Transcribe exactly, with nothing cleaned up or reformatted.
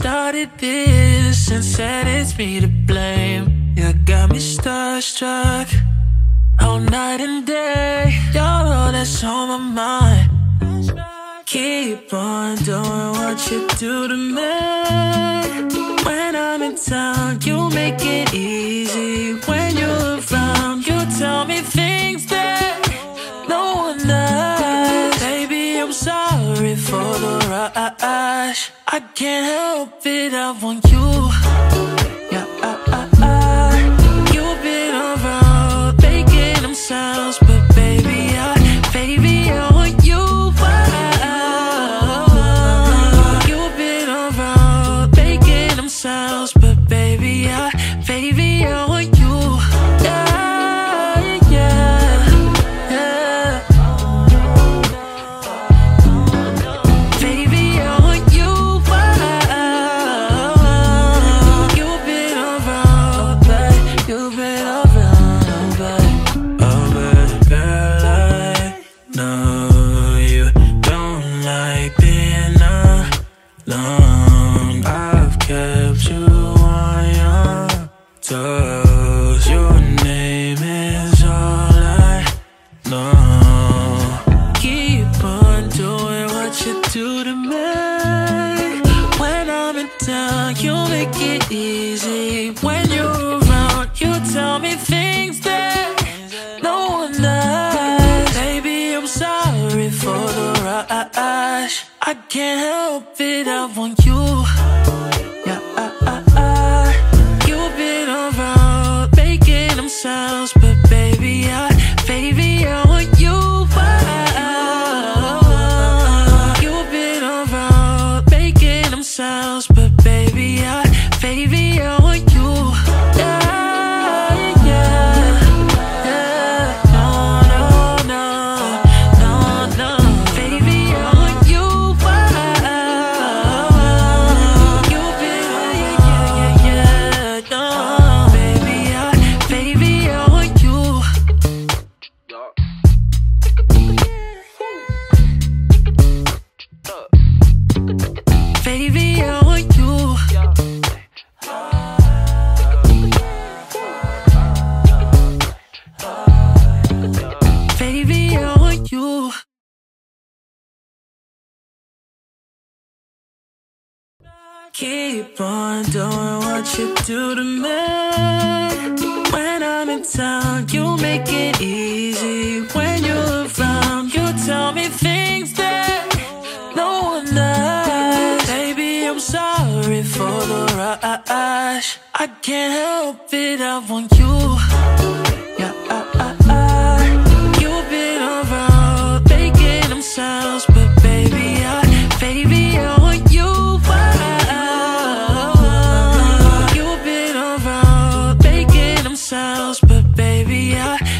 started this and said it's me to blame. You got me starstruck all night and day. You're all that's on my mind. Keep on doing what you do to me. When I'm in town, you make it easy. When you're around, you tell me things that no one does. Baby, I'm sorry for the rush. I can't help it, I want you. Yeah, I, I, I. You've been around making them sounds, but baby, I, baby, I want you. You've been around making them sounds, but baby, I, baby, I want you. Yeah, yeah, yeah. Baby, I want you. You've been around, babe. You've been around, babe. Oh, baby, girl, I know you don't like being alone. I've kept you on your toes. Your name is all I know. Keep on doing what you do to me. When I'm in town, you make it easy. When you're around, you tell me things that no one does. Baby, I'm sorry for the rush. I can't help it, I want you. Yeah, I, I, I. You've been around making them sounds, but baby, I, baby, I want you. You've been around making them sounds, but baby, I, baby, I want you. Yeah, yeah, yeah. No, no, no, no, no. Baby, I want you. You've been, yeah, yeah, yeah, yeah. No, baby, I, baby, I want you. Baby, I want you. Baby, I want you. Keep on doing what you do to me. When I'm in town, you make it easy. When you're around, you tell me things that no one does. Baby, I'm sorry for the rush. I can't help it, I want you. Yeah, I, I, I. You've been around making them sounds, but baby, I, baby, I want you. You've been around making them sounds, but baby, I